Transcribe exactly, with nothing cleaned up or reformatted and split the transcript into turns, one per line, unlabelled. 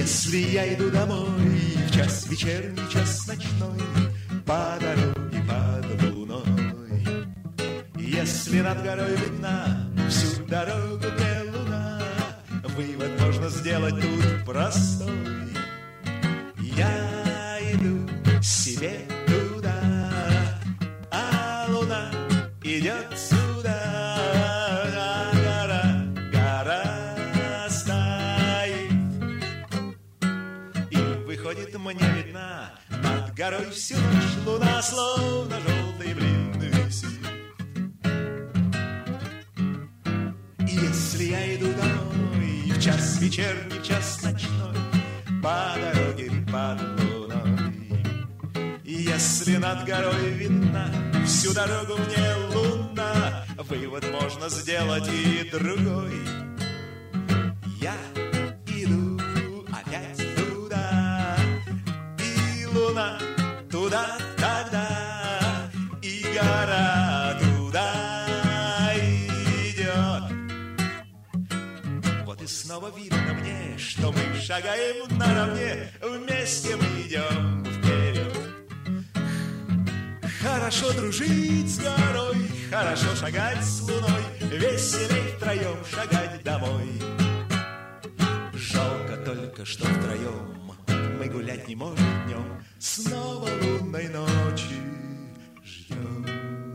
Если я иду домой в час вечерний, час ночной, по дороге под луной, если над горой видна всю дорогу мне луна, вывод можно сделать тут простой. Я иду себе туда, а луна идет сюда. А гора, гора стоит, и выходит мне видна над горой всю ночь луна, словно желтый блин висит. И если я иду домой в час вечерний, в час ночной, по дороге под луной, если над горой видна всю дорогу мне луна, вывод можно сделать и другой. Я иду опять туда, и луна туда тогда, и гора туда идет. Вот и снова видно мне, что мы шагаем наравне, вместе мы идем вперед. Хорошо дружить с горой, хорошо шагать с луной, веселей втроем шагать домой. Жалко только, что втроем мы гулять не можем днем, снова лунной ночи ждем.